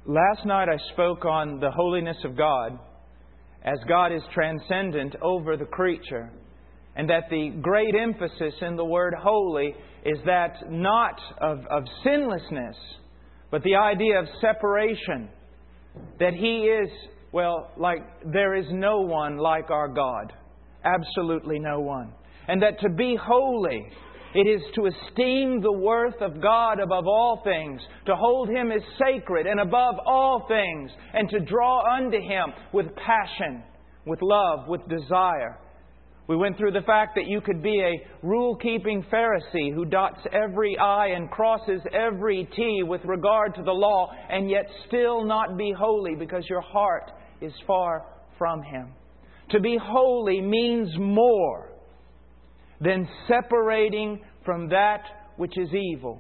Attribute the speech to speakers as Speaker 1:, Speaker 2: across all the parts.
Speaker 1: Last night I spoke on the holiness of God, as God is transcendent over the creature, and that the great emphasis in the word holy is that not of sinlessness, but the idea of separation. That He is, like there is no one like our God. Absolutely no one. And that to be holy, it is to esteem the worth of God above all things, to hold Him as sacred and above all things, and to draw unto Him with passion, with love, with desire. We went through the fact that you could be a rule-keeping Pharisee who dots every I and crosses every T with regard to the law, and yet still not be holy because your heart is far from Him. To be holy means more than separating from that which is evil.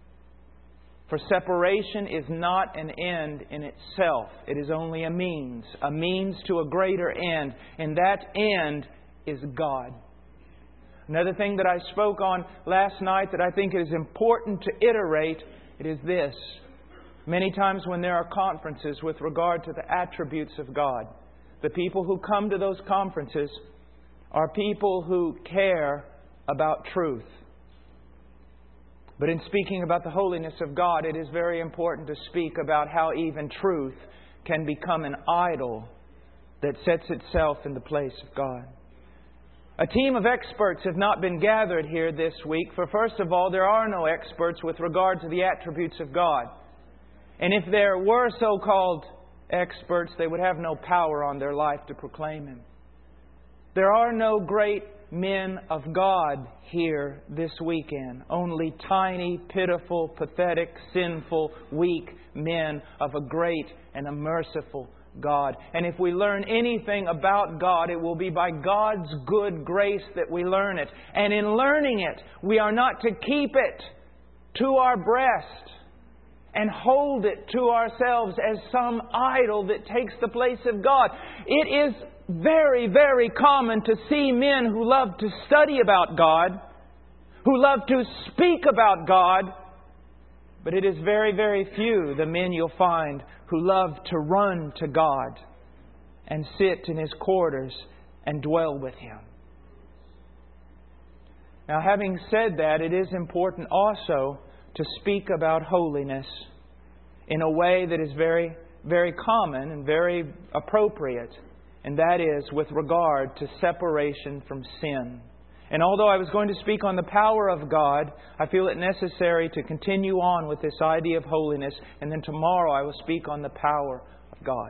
Speaker 1: For separation is not an end in itself. It is only a means to a greater end. And that end is God. Another thing that I spoke on last night that I think is important to iterate, it is this. Many times when there are conferences with regard to the attributes of God, the people who come to those conferences are people who care about truth. But in speaking about the holiness of God, it is very important to speak about how even truth can become an idol that sets itself in the place of God. A team of experts have not been gathered here this week, for first of all, there are no experts with regard to the attributes of God. And if there were so-called experts, they would have no power on their life to proclaim Him. There are no great men of God here this weekend. Only tiny, pitiful, pathetic, sinful, weak men of a great and a merciful God. And if we learn anything about God, it will be by God's good grace that we learn it. And in learning it, we are not to keep it to our breast and hold it to ourselves as some idol that takes the place of God. It is very, very common to see men who love to study about God, who love to speak about God, but it is very, very few the men you'll find who love to run to God and sit in His quarters and dwell with Him. Now, having said that, it is important also to speak about holiness in a way that is very, very common and very appropriate. And that is with regard to separation from sin. And although I was going to speak on the power of God, I feel it necessary to continue on with this idea of holiness. And then tomorrow I will speak on the power of God.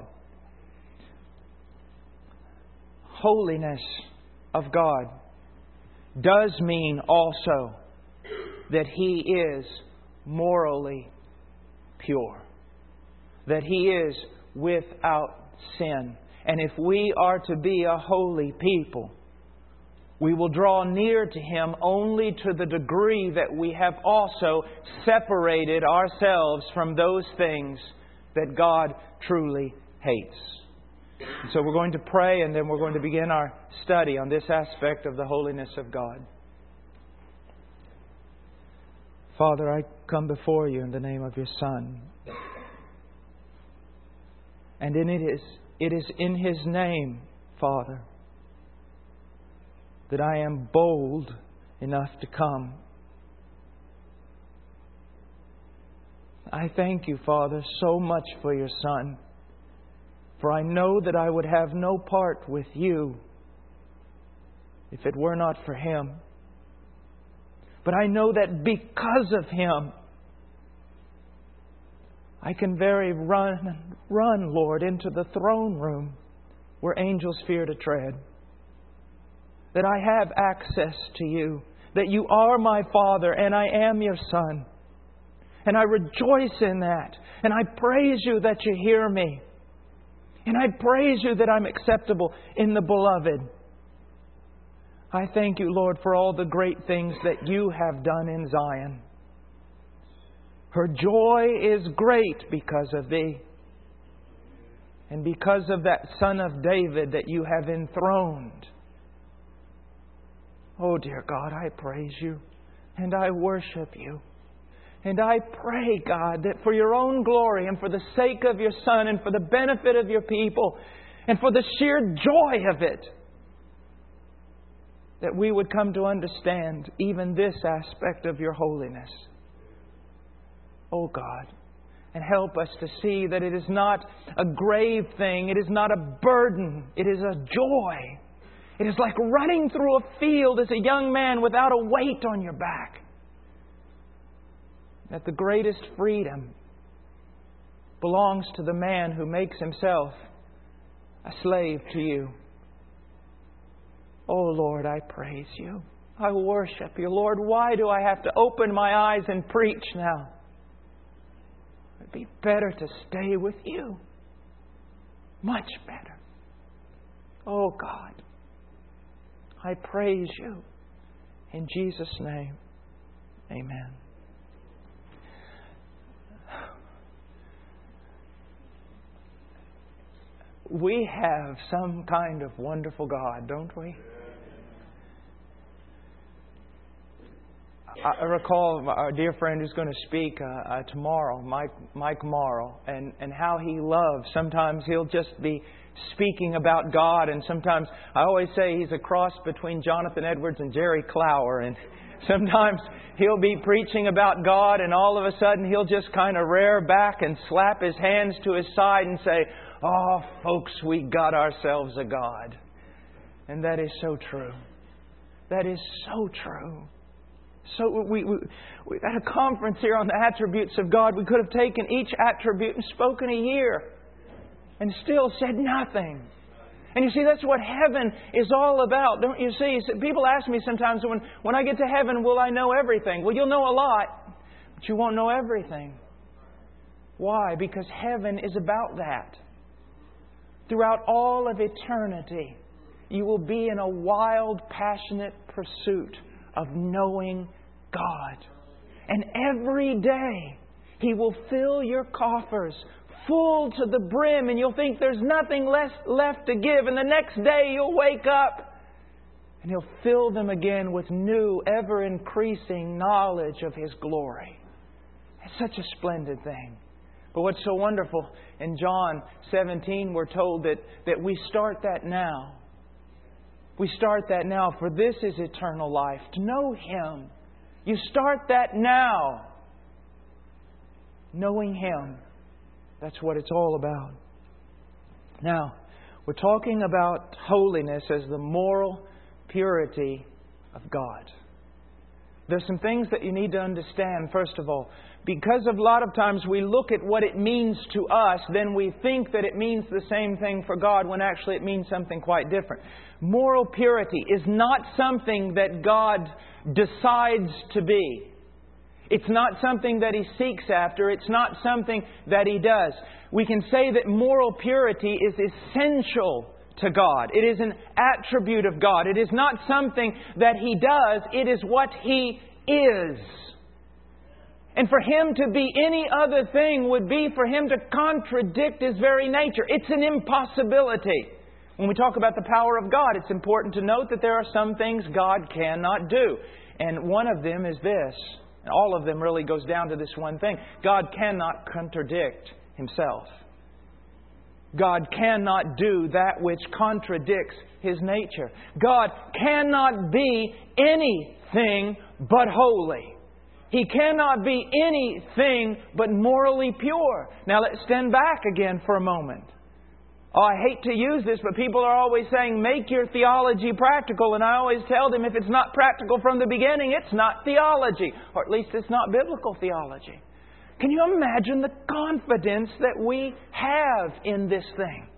Speaker 1: Holiness of God does mean also that He is morally pure. That He is without sin. And if we are to be a holy people, we will draw near to Him only to the degree that we have also separated ourselves from those things that God truly hates. And so we're going to pray, and then we're going to begin our study on this aspect of the holiness of God. Father, I come before You in the name of Your Son. And it is in His name, Father, that I am bold enough to come. I thank You, Father, so much for Your Son. For I know that I would have no part with You if it were not for Him. But I know that because of Him, I can run, Lord, into the throne room where angels fear to tread. That I have access to You. That You are my Father and I am Your Son. And I rejoice in that. And I praise You that You hear me. And I praise You that I'm acceptable in the Beloved. I thank You, Lord, for all the great things that You have done in Zion. Her joy is great because of Thee. And because of that Son of David that You have enthroned. Oh, dear God, I praise You and I worship You. And I pray, God, that for Your own glory and for the sake of Your Son and for the benefit of Your people and for the sheer joy of it, that we would come to understand even this aspect of Your holiness. Oh God, and help us to see that it is not a grave thing. It is not a burden. It is a joy. It is like running through a field as a young man without a weight on your back. That the greatest freedom belongs to the man who makes himself a slave to You. Oh Lord, I praise You. I worship You. Lord, why do I have to open my eyes and preach now? It'd be better to stay with You. Much better. Oh God, I praise You. In Jesus' name, amen. We have some kind of wonderful God, don't we? I recall our dear friend who's going to speak tomorrow, Mike Morrow, and how he loves. Sometimes he'll just be speaking about God, and sometimes I always say he's a cross between Jonathan Edwards and Jerry Clower, and sometimes he'll be preaching about God, and all of a sudden he'll just kind of rear back and slap his hands to his side and say, "Oh, folks, we got ourselves a God." And that is so true. That is so true. So we at a conference here on the attributes of God, we could have taken each attribute and spoken a year and still said nothing. And you see, that's what heaven is all about, don't you see? People ask me sometimes, when I get to heaven, will I know everything? Well, you'll know a lot, but you won't know everything. Why? Because heaven is about that. Throughout all of eternity, you will be in a wild, passionate pursuit of knowing God. And every day, He will fill your coffers full to the brim, and you'll think there's nothing left to give. And the next day, you'll wake up and He'll fill them again with new, ever-increasing knowledge of His glory. It's such a splendid thing. But what's so wonderful, in John 17, we're told that we start that now. We start that now, for this is eternal life, to know Him. You start that now. Knowing Him. That's what it's all about. Now, we're talking about holiness as the moral purity of God. There's some things that you need to understand, first of all. Because a lot of times we look at what it means to us, then we think that it means the same thing for God, when actually it means something quite different. Moral purity is not something that God decides to be. It's not something that He seeks after. It's not something that He does. We can say that moral purity is essential to God. It is an attribute of God. It is not something that He does. It is what He is. And for Him to be any other thing would be for Him to contradict His very nature. It's an impossibility. When we talk about the power of God, it's important to note that there are some things God cannot do. And one of them is this. And all of them really goes down to this one thing. God cannot contradict Himself. God cannot do that which contradicts His nature. God cannot be anything but holy. He cannot be anything but morally pure. Now let's stand back again for a moment. Oh, I hate to use this, but people are always saying, make your theology practical. And I always tell them, if it's not practical from the beginning, it's not theology. Or at least it's not biblical theology. Can you imagine the confidence that we have in this thing?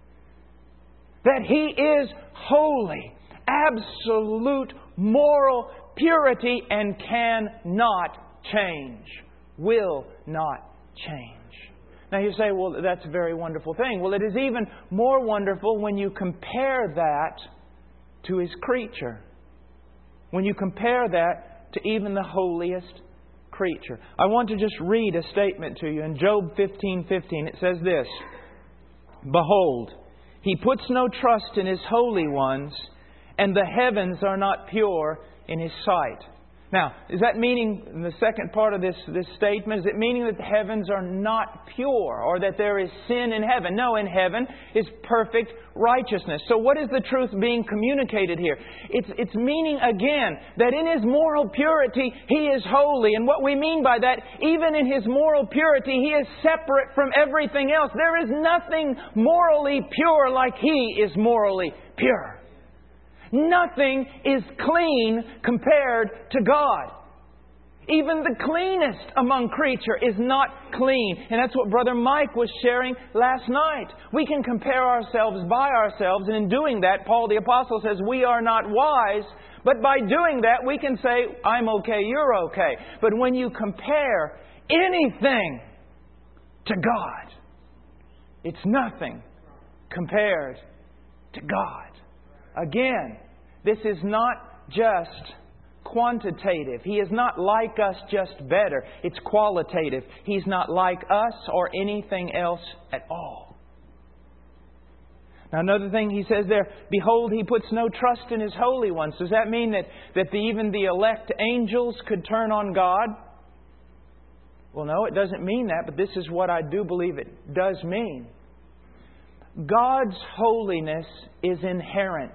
Speaker 1: That He is holy, absolute moral purity, and cannot change, will not change. Now you say, well, that's a very wonderful thing. Well, it is even more wonderful when you compare that to His creature. When you compare that to even the holiest creature. I want to just read a statement to you. In Job 15:15, it says this: "Behold, He puts no trust in His holy ones, and the heavens are not pure in His sight." Now, is that meaning, in the second part of this statement, is it meaning that the heavens are not pure or that there is sin in heaven? No, in heaven is perfect righteousness. So what is the truth being communicated here? It's meaning, again, that in His moral purity, He is holy. And what we mean by that, even in His moral purity, He is separate from everything else. There is nothing morally pure like He is morally pure. Nothing is clean compared to God. Even the cleanest among creature is not clean. And that's what Brother Mike was sharing last night. We can compare ourselves by ourselves, and in doing that, Paul the Apostle says we are not wise. But by doing that, we can say, I'm okay, you're okay. But when you compare anything to God, it's nothing compared to God. Again, this is not just quantitative. He is not like us, just better. It's qualitative. He's not like us or anything else at all. Now another thing He says there, behold, He puts no trust in His holy ones. Does that mean that even the elect angels could turn on God? Well, no, it doesn't mean that, but this is what I do believe it does mean. God's holiness is inherent.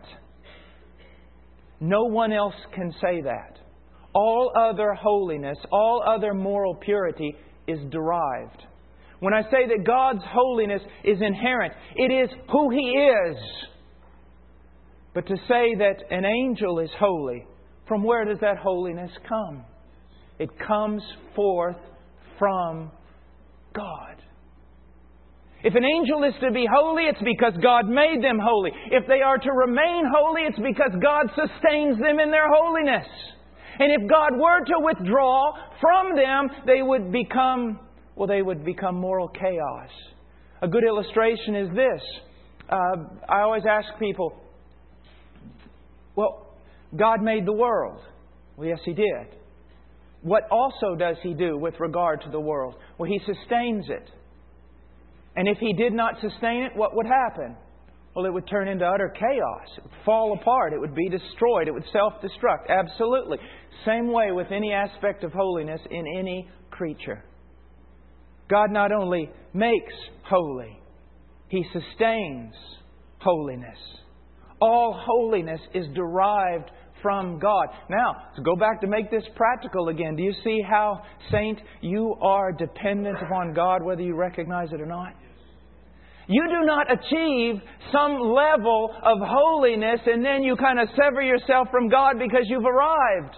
Speaker 1: No one else can say that. All other holiness, all other moral purity is derived. When I say that God's holiness is inherent, it is who He is. But to say that an angel is holy, from where does that holiness come? It comes forth from God. If an angel is to be holy, it's because God made them holy. If they are to remain holy, it's because God sustains them in their holiness. And if God were to withdraw from them, they would become moral chaos. A good illustration is this. I always ask people, well, God made the world. Well, yes, He did. What also does He do with regard to the world? Well, He sustains it. And if He did not sustain it, what would happen? Well, it would turn into utter chaos. It would fall apart. It would be destroyed. It would self-destruct. Absolutely. Same way with any aspect of holiness in any creature. God not only makes holy, He sustains holiness. All holiness is derived from God. Now, to go back to make this practical again, do you see how, saint, you are dependent upon God whether you recognize it or not? You do not achieve some level of holiness and then you kind of sever yourself from God because you've arrived.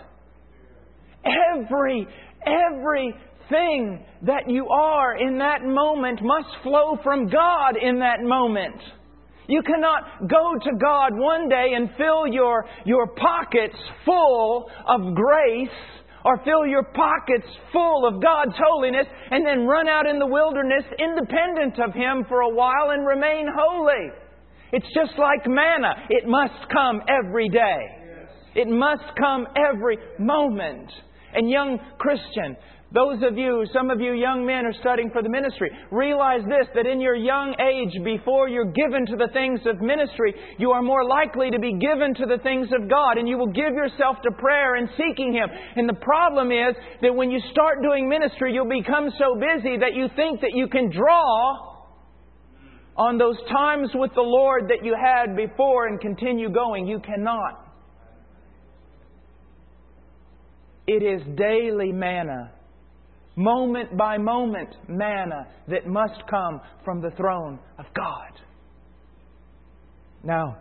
Speaker 1: Everything that you are in that moment must flow from God in that moment. You cannot go to God one day and fill your pockets full of grace or fill your pockets full of God's holiness and then run out in the wilderness independent of Him for a while and remain holy. It's just like manna. It must come every day. It must come every moment. And young Christian, some of you young men are studying for the ministry, realize this, that in your young age, before you're given to the things of ministry, you are more likely to be given to the things of God, and you will give yourself to prayer and seeking Him. And the problem is that when you start doing ministry, you'll become so busy that you think that you can draw on those times with the Lord that you had before and continue going. You cannot. It is daily manna, moment by moment manna that must come from the throne of God. Now,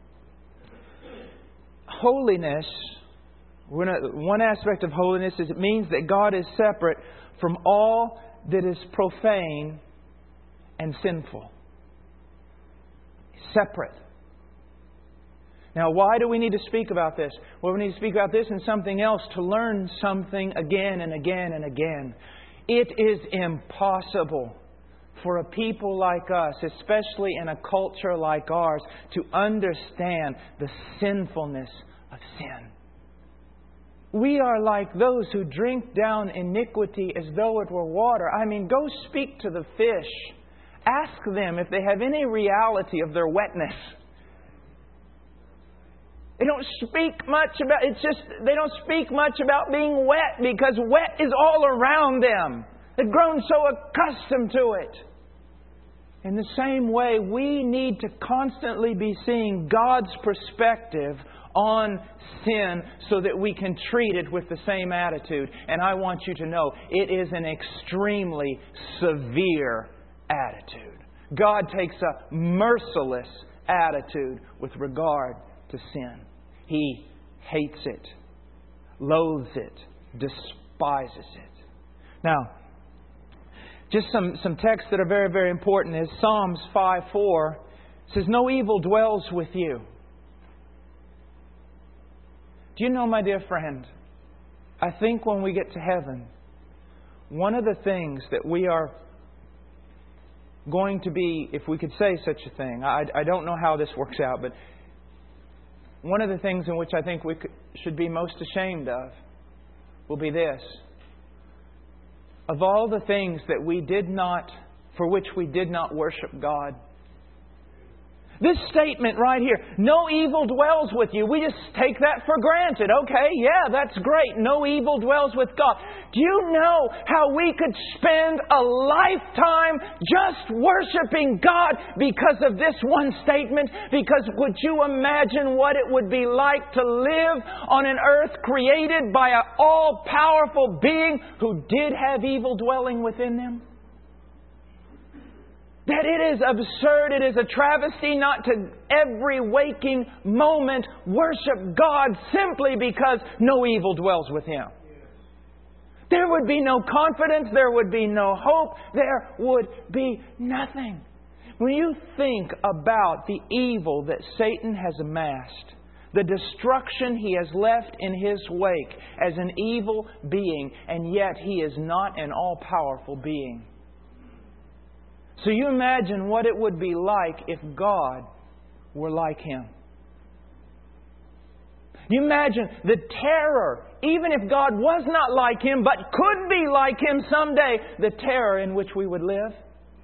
Speaker 1: holiness, one aspect of holiness is it means that God is separate from all that is profane and sinful. Separate. Now, why do we need to speak about this? Well, we need to speak about this and something else to learn something again and again and again. It is impossible for a people like us, especially in a culture like ours, to understand the sinfulness of sin. We are like those who drink down iniquity as though it were water. I mean, go speak to the fish. Ask them if they have any reality of their wetness. They don't speak much about, they don't speak much about being wet because wet is all around them. They've grown so accustomed to it. In the same way, we need to constantly be seeing God's perspective on sin so that we can treat it with the same attitude. And I want you to know, it is an extremely severe attitude. God takes a merciless attitude with regard to sin. He hates it, loathes it, despises it. Now, just some texts that are very, very important is Psalms 5:4 says, "No evil dwells with you." Do you know, my dear friend, I think when we get to heaven, one of the things that we are going to be, if we could say such a thing, I don't know how this works out, but one of the things in which I think we should be most ashamed of will be this. Of all the things that for which we did not worship God. This statement right here, no evil dwells with you. We just take that for granted. Okay, yeah, that's great. No evil dwells with God. Do you know how we could spend a lifetime just worshiping God because of this one statement? Because would you imagine what it would be like to live on an earth created by an all-powerful being who did have evil dwelling within them? That it is absurd, it is a travesty not to every waking moment worship God simply because no evil dwells with Him. There would be no confidence, there would be no hope, there would be nothing. When you think about the evil that Satan has amassed, the destruction he has left in his wake as an evil being, and yet he is not an all-powerful being. So you imagine what it would be like if God were like Him. You imagine the terror, even if God was not like Him, but could be like Him someday, the terror in which we would live.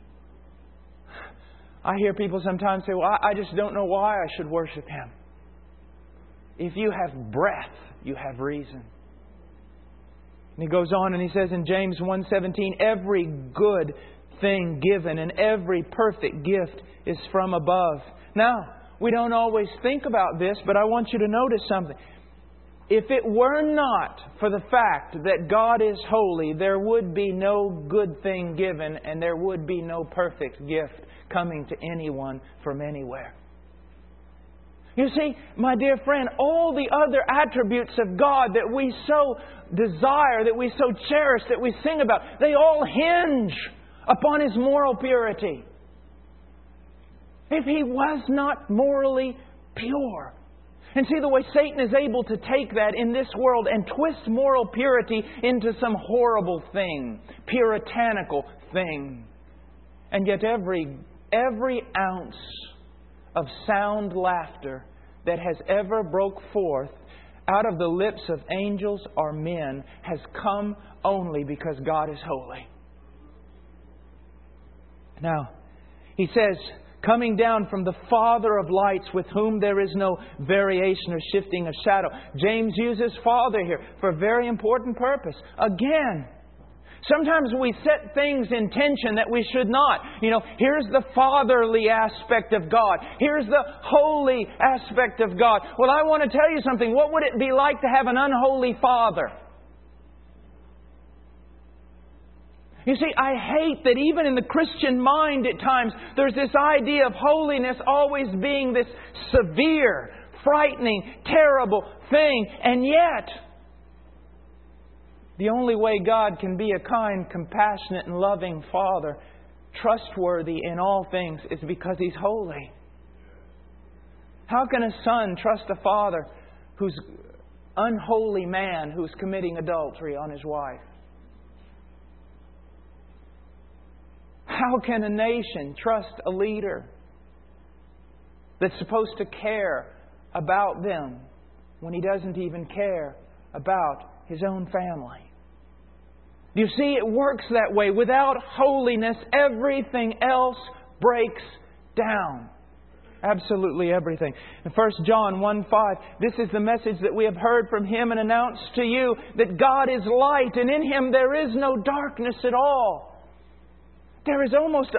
Speaker 1: I hear people sometimes say, well, I just don't know why I should worship Him. If you have breath, you have reason. And he goes on and he says in James 1:17, every good thing given and every perfect gift is from above. Now, we don't always think about this, but I want you to notice something. If it were not for the fact that God is holy, there would be no good thing given and there would be no perfect gift coming to anyone from anywhere. You see, my dear friend, all the other attributes of God that we so desire, that we so cherish, that we sing about, they all hinge upon His moral purity. If He was not morally pure. And see the way Satan is able to take that in this world and twist moral purity into some horrible thing, puritanical thing. And yet every ounce of sound laughter that has ever broke forth out of the lips of angels or men has come only because God is holy. Now, he says, coming down from the Father of lights, with whom there is no variation or shifting of shadow. James uses Father here for a very important purpose. Again, sometimes we set things in tension that we should not. Here's the fatherly aspect of God. Here's the holy aspect of God. Well, I want to tell you something. What would it be like to have an unholy father? You see, I hate that even in the Christian mind at times, there's this idea of holiness always being this severe, frightening, terrible thing. And yet, the only way God can be a kind, compassionate, and loving Father, trustworthy in all things, is because He's holy. How can a son trust a father who's unholy man who's committing adultery on his wife? How can a nation trust a leader that's supposed to care about them when he doesn't even care about his own family? You see, it works that way. Without holiness, everything else breaks down. Absolutely everything. In 1 John 1:5, this is the message that we have heard from Him and announced to you, that God is light, and in Him there is no darkness at all. There's almost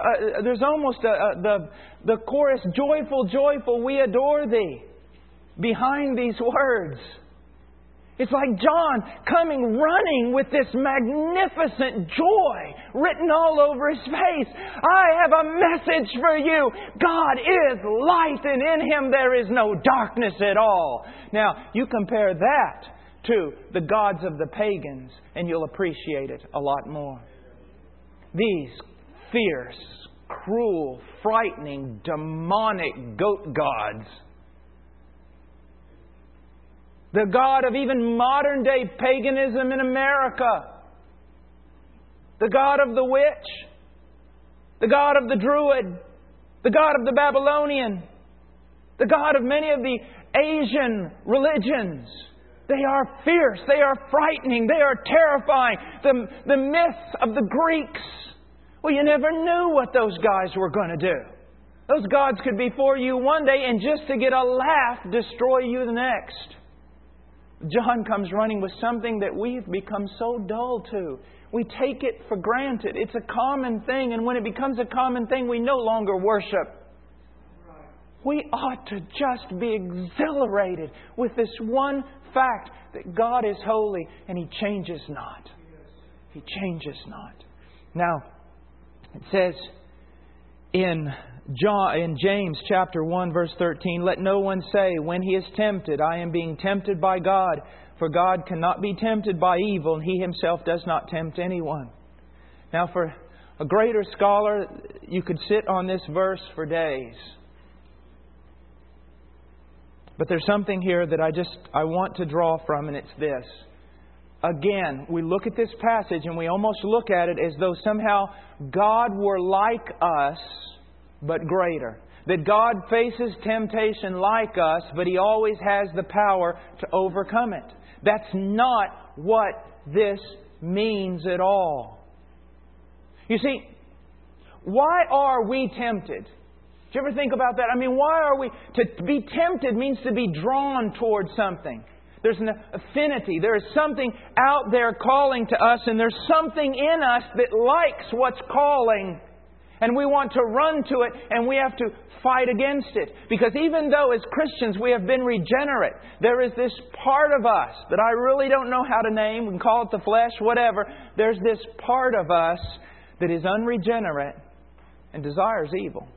Speaker 1: the chorus, joyful, joyful, we adore Thee, behind these words. It's like John coming running with this magnificent joy written all over his face. I have a message for you. God is light, and in Him there is no darkness at all. Now, you compare that to the gods of the pagans, and you'll appreciate it a lot more. These fierce, cruel, frightening, demonic goat gods. The God of even modern day paganism in America. The God of the witch. The God of the Druid. The God of the Babylonian. The God of many of the Asian religions. They are fierce. They are frightening. They are terrifying. The myths of the Greeks. Well, you never knew what those guys were going to do. Those gods could be for you one day and just to get a laugh, destroy you the next. John comes running with something that we've become so dull to. We take it for granted. It's a common thing, and when it becomes a common thing, we no longer worship. We ought to just be exhilarated with this one fact that God is holy and He changes not. He changes not. Now, it says in James chapter 1 verse 13, let no one say when he is tempted, I am being tempted by God. For God cannot be tempted by evil, and He Himself does not tempt anyone. Now, for a greater scholar, you could sit on this verse for days. But there's something here that I want to draw from, and it's this. Again, we look at this passage and we almost look at it as though somehow God were like us, but greater. That God faces temptation like us, but He always has the power to overcome it. That's not what this means at all. You see, why are we tempted? Did you ever think about that? I mean, why are we... To be tempted means to be drawn towards something. There's an affinity. There is something out there calling to us, and there's something in us that likes what's calling. And we want to run to it, and we have to fight against it. Because even though as Christians we have been regenerate, there is this part of us that I really don't know how to name. We can call it the flesh, whatever. There's this part of us that is unregenerate and desires evil.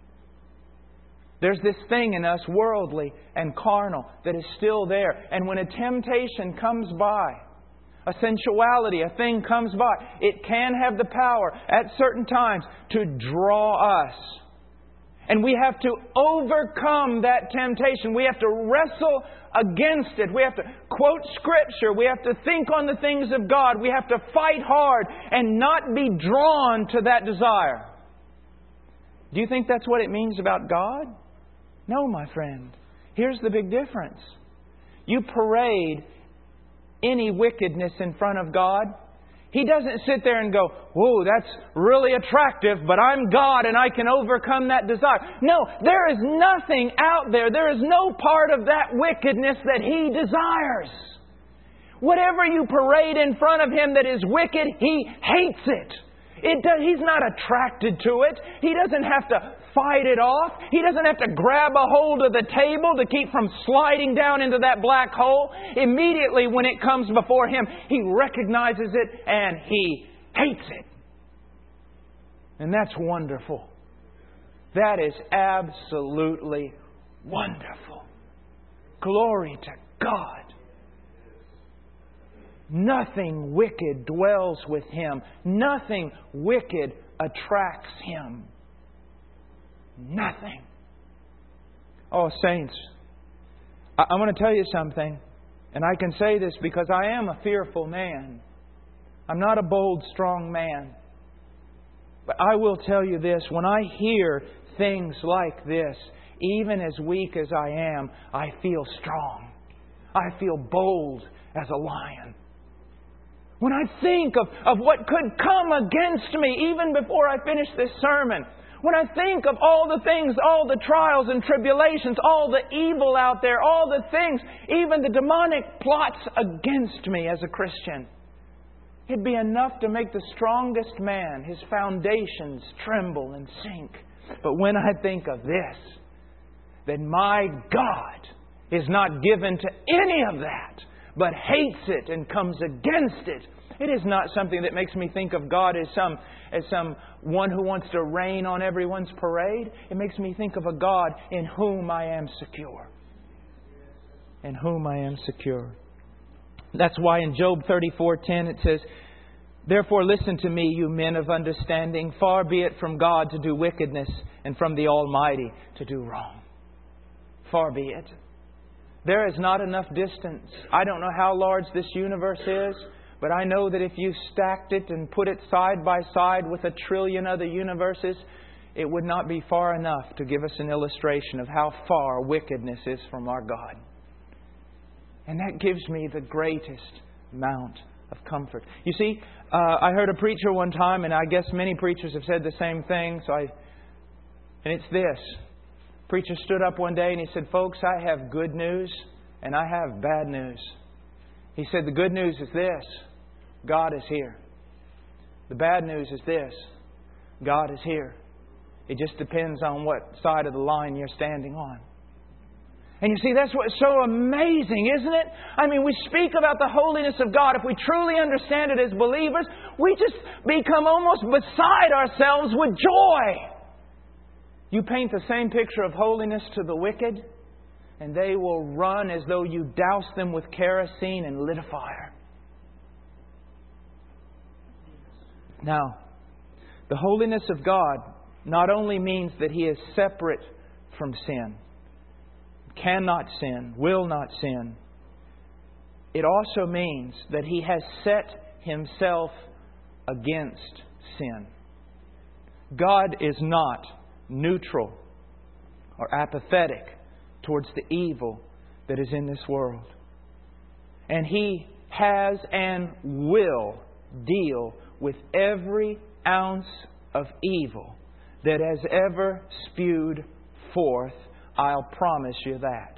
Speaker 1: There's this thing in us, worldly and carnal, that is still there. And when a temptation comes by, a sensuality, a thing comes by, it can have the power at certain times to draw us. And we have to overcome that temptation. We have to wrestle against it. We have to quote Scripture. We have to think on the things of God. We have to fight hard and not be drawn to that desire. Do you think that's what it means about God? No, my friend. Here's the big difference. You parade any wickedness in front of God. He doesn't sit there and go, whoa, that's really attractive, but I'm God and I can overcome that desire. No, there is nothing out there. There is no part of that wickedness that He desires. Whatever you parade in front of Him that is wicked, He hates it. He's not attracted to it. He doesn't have to fight it off. He doesn't have to grab a hold of the table to keep from sliding down into that black hole. Immediately when it comes before Him, He recognizes it and He hates it. And that's wonderful. That is absolutely wonderful. Glory to God. Nothing wicked dwells with Him. Nothing wicked attracts Him. Nothing. Oh, saints, I want to tell you something. And I can say this because I am a fearful man. I'm not a bold, strong man. But I will tell you this. When I hear things like this, even as weak as I am, I feel strong. I feel bold as a lion. When I think of what could come against me even before I finish this sermon, When I think of all the things, all the trials and tribulations, all the evil out there, all the things, even the demonic plots against me as a Christian, it'd be enough to make the strongest man, his foundations, tremble and sink. But when I think of this, that my God is not given to any of that, but hates it and comes against it, it is not something that makes me think of God as some one who wants to rain on everyone's parade. It makes me think of a God in whom I am secure. In whom I am secure. That's why in Job 34:10 it says, "Therefore listen to me, you men of understanding. Far be it from God to do wickedness, and from the Almighty to do wrong." Far be it. There is not enough distance. I don't know how large this universe is, but I know that if you stacked it and put it side by side with 1 trillion other universes, it would not be far enough to give us an illustration of how far wickedness is from our God. And that gives me the greatest amount of comfort. You see, I heard a preacher one time, and I guess many preachers have said the same thing, and it's this. Preacher stood up one day and he said, "Folks, I have good news and I have bad news." He said, "The good news is this: God is here. The bad news is this: God is here. It just depends on what side of the line you're standing on." And you see, that's what's so amazing, isn't it? I mean, we speak about the holiness of God. If we truly understand it as believers, we just become almost beside ourselves with joy. You paint the same picture of holiness to the wicked, and they will run as though you doused them with kerosene and lit a fire. Now, the holiness of God not only means that He is separate from sin, cannot sin, will not sin. It also means that He has set Himself against sin. God is not neutral or apathetic towards the evil that is in this world. And He has and will deal with every ounce of evil that has ever spewed forth. I'll promise you that.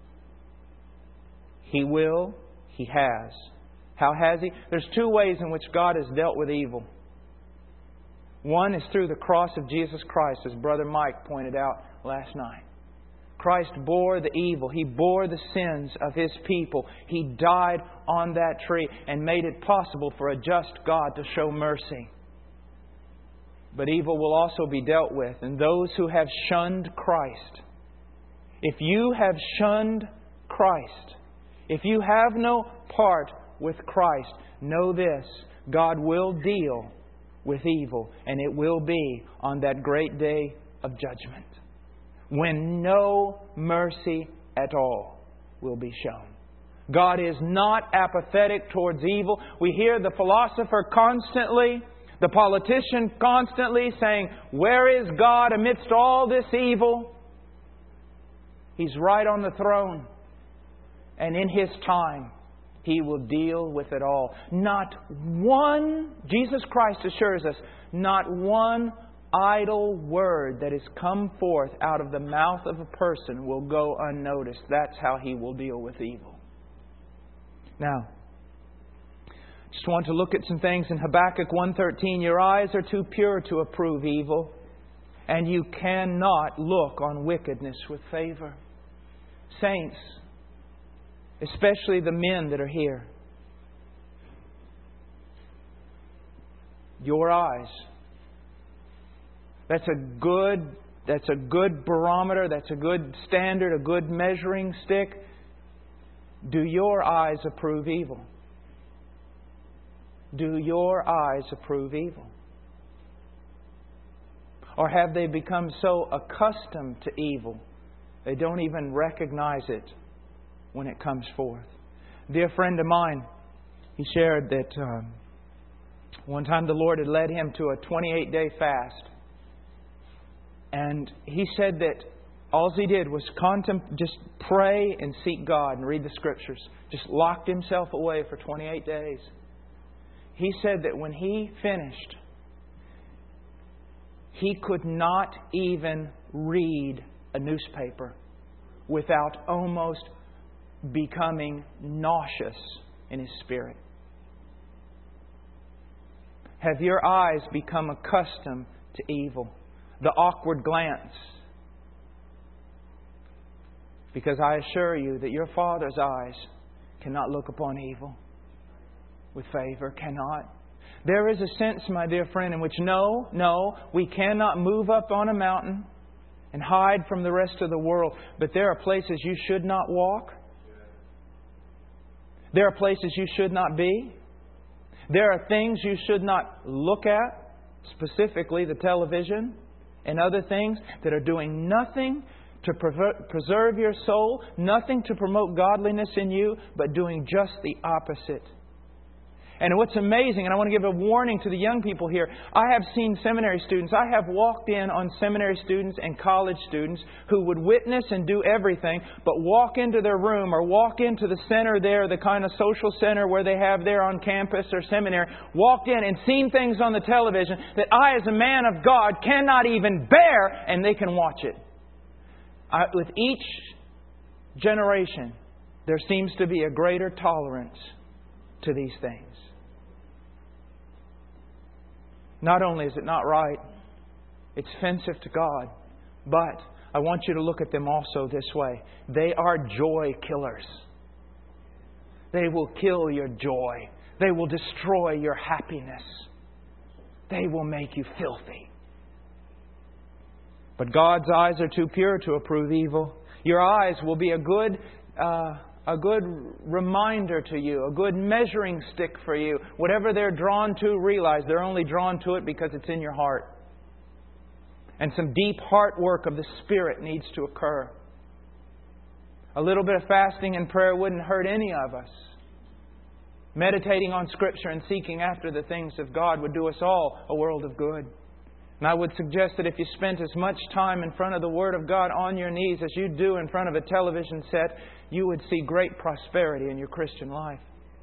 Speaker 1: He will. He has. How has He? There's two ways in which God has dealt with evil. One is through the cross of Jesus Christ, as Brother Mike pointed out last night. Christ bore the evil. He bore the sins of His people. He died on that tree and made it possible for a just God to show mercy. But evil will also be dealt with. And those who have shunned Christ, if you have shunned Christ, if you have no part with Christ, know this: God will deal with evil, and it will be on that great day of judgment, when no mercy at all will be shown. God is not apathetic towards evil. We hear the philosopher constantly, the politician constantly saying, "Where is God amidst all this evil?" He's right on the throne. And in His time, He will deal with it all. Not one, Jesus Christ assures us, not one idle word that has come forth out of the mouth of a person will go unnoticed. That's how He will deal with evil. Now, just want to look at some things in Habakkuk 1:13. Your eyes are too pure to approve evil, and you cannot look on wickedness with favor. Saints, especially the men that are here, your eyes. That's a good barometer, that's a good standard, a good measuring stick. Do your eyes approve evil? Do your eyes approve evil? Or have they become so accustomed to evil they don't even recognize it when it comes forth? A dear friend of mine, he shared that one time the Lord had led him to a 28-day fast. And he said that all he did was just pray and seek God and read the Scriptures. Just locked himself away for 28 days. He said that when he finished, he could not even read a newspaper without almost becoming nauseous in his spirit. Have your eyes become accustomed to evil? The awkward glance. Because I assure you that your Father's eyes cannot look upon evil with favor. Cannot. There is a sense, my dear friend, in which no, we cannot move up on a mountain and hide from the rest of the world. But there are places you should not walk. There are places you should not be. There are things you should not look at, specifically the television and other things that are doing nothing to preserve your soul, nothing to promote godliness in you, but doing just the opposite. And what's amazing, and I want to give a warning to the young people here, I have seen seminary students, I have walked in on seminary students and college students who would witness and do everything, but walk into their room or walk into the center there, the kind of social center where they have there on campus or seminary, walked in and seen things on the television that I, as a man of God, cannot even bear, and they can watch it. With each generation, there seems to be a greater tolerance to these things. Not only is it not right, it's offensive to God, but I want you to look at them also this way. They are joy killers. They will kill your joy. They will destroy your happiness. They will make you filthy. But God's eyes are too pure to approve evil. Your eyes will be a good reminder to you, a good measuring stick for you. Whatever they're drawn to, realize they're only drawn to it because it's in your heart. And some deep heart work of the Spirit needs to occur. A little bit of fasting and prayer wouldn't hurt any of us. Meditating on Scripture and seeking after the things of God would do us all a world of good. And I would suggest that if you spent as much time in front of the Word of God on your knees as you do in front of a television set, you would see great prosperity in your Christian life.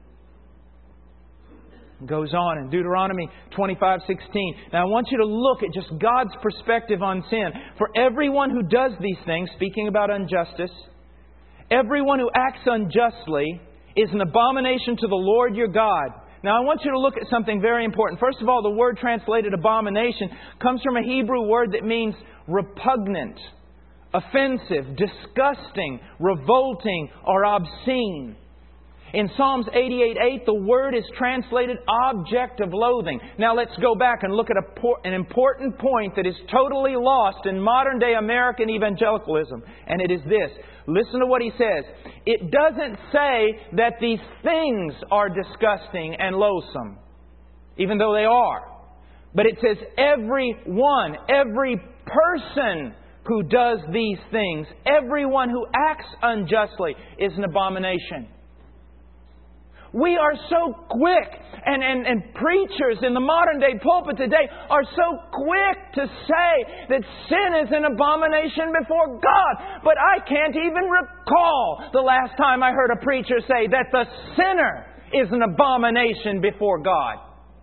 Speaker 1: It goes on in Deuteronomy 25:16. Now I want you to look at just God's perspective on sin. For everyone who does these things, speaking about injustice, everyone who acts unjustly is an abomination to the Lord your God. Now I want you to look at something very important. First of all, the word translated abomination comes from a Hebrew word that means repugnant, offensive, disgusting, revolting, or obscene. In Psalms 88:8, the word is translated object of loathing. Now let's go back and look at an important point that is totally lost in modern day American evangelicalism. And it is this. Listen to what he says. It doesn't say that these things are disgusting and loathsome, even though they are. But it says everyone, every person who does these things, everyone who acts unjustly is an abomination. We are so quick, and preachers in the modern day pulpit today are so quick to say that sin is an abomination before God. But I can't even recall the last time I heard a preacher say that the sinner is an abomination before God.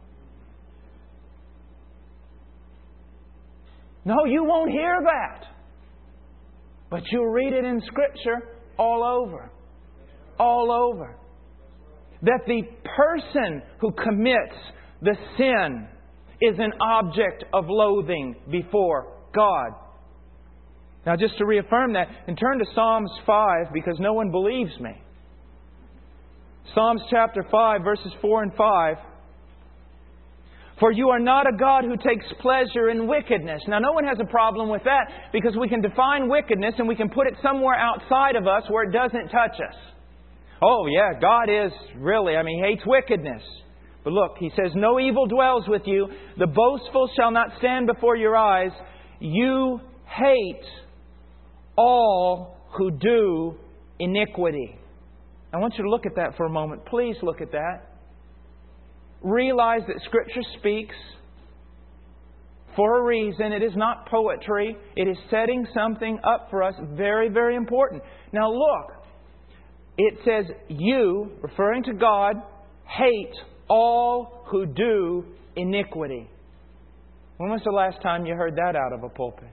Speaker 1: No, you won't hear that. But you'll read it in Scripture all over. All over. That the person who commits the sin is an object of loathing before God. Now just to reaffirm that, and turn to Psalms 5 because no one believes me. Psalms chapter 5 verses 4 and 5. For you are not a God who takes pleasure in wickedness. Now no one has a problem with that because we can define wickedness and we can put it somewhere outside of us where it doesn't touch us. Oh yeah, God is really, He hates wickedness. But look, He says, no evil dwells with you. The boastful shall not stand before your eyes. You hate all who do iniquity. I want you to look at that for a moment. Please look at that. Realize that Scripture speaks for a reason. It is not poetry. It is setting something up for us very, very important. Now look. It says, you, referring to God, hate all who do iniquity. When was the last time you heard that out of a pulpit?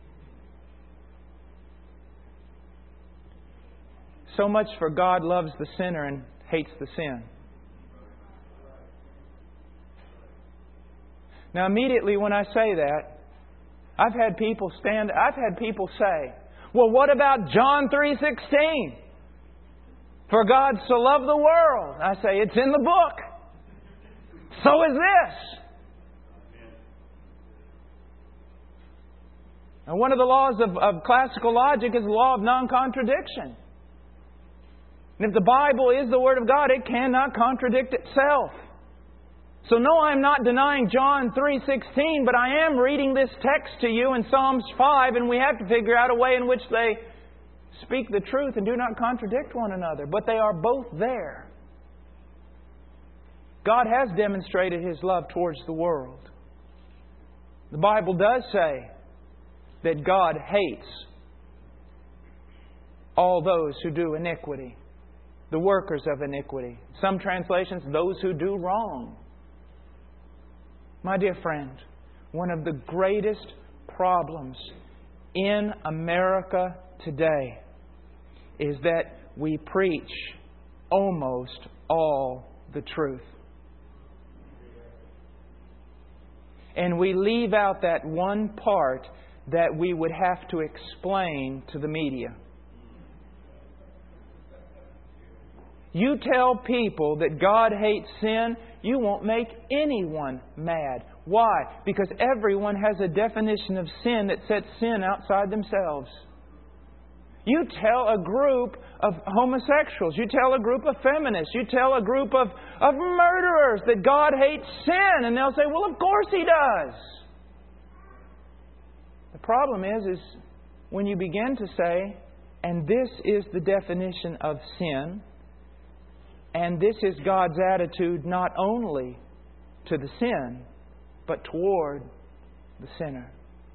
Speaker 1: So much for God loves the sinner and hates the sin. Now, immediately when I say that, I've had people say, well, what about John 3:16? For God so loved the world. I say, it's in the book. So is this. Now, one of the laws of classical logic is the law of non-contradiction. And if the Bible is the Word of God, it cannot contradict itself. So no, I'm not denying John 3:16, but I am reading this text to you in Psalms 5, and we have to figure out a way in which they speak the truth and do not contradict one another. But they are both there. God has demonstrated His love towards the world. The Bible does say that God hates all those who do iniquity, the workers of iniquity. Some translations, those who do wrong. My dear friend, one of the greatest problems in America today is that we preach almost all the truth. And we leave out that one part that we would have to explain to the media. You tell people that God hates sin, you won't make anyone mad. Why? Because everyone has a definition of sin that sets sin outside themselves. You tell a group of homosexuals, you tell a group of feminists, you tell a group of murderers that God hates sin, and they'll say, well, of course He does. The problem is when you begin to say, and this is the definition of sin, and this is God's attitude not only to the sin, but toward the sinner.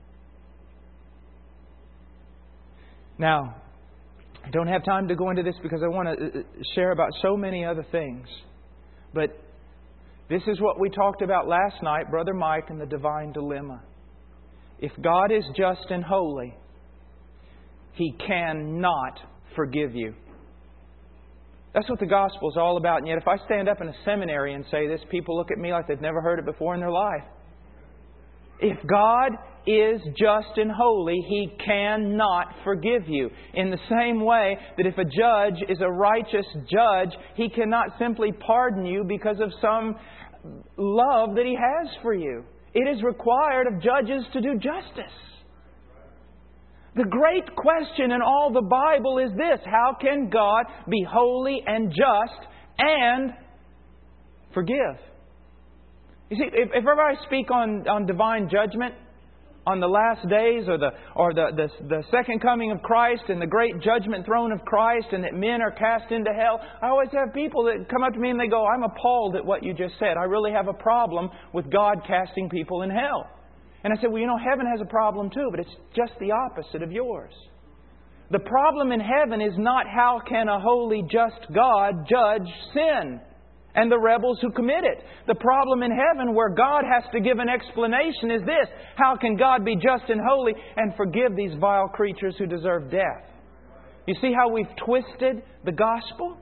Speaker 1: Now, I don't have time to go into this because I want to share about so many other things. But this is what we talked about last night, Brother Mike, and the divine dilemma. If God is just and holy, He cannot forgive you. That's what the gospel is all about. And yet if I stand up in a seminary and say this, people look at me like they've never heard it before in their life. If God is just and holy, He cannot forgive you. In the same way that if a judge is a righteous judge, He cannot simply pardon you because of some love that He has for you. It is required of judges to do justice. The great question in all the Bible is this: how can God be holy and just and forgive? You see, if ever I speak on divine judgment, on the last days or the second coming of Christ and the great judgment throne of Christ, and that men are cast into hell, I always have people that come up to me and they go, I'm appalled at what you just said. I really have a problem with God casting people in hell. And I said, well, heaven has a problem too, but it's just the opposite of yours. The problem in heaven is not how can a holy, just God judge sin and the rebels who commit it. The problem in heaven, where God has to give an explanation, is this: how can God be just and holy and forgive these vile creatures who deserve death? You see how we've twisted the gospel?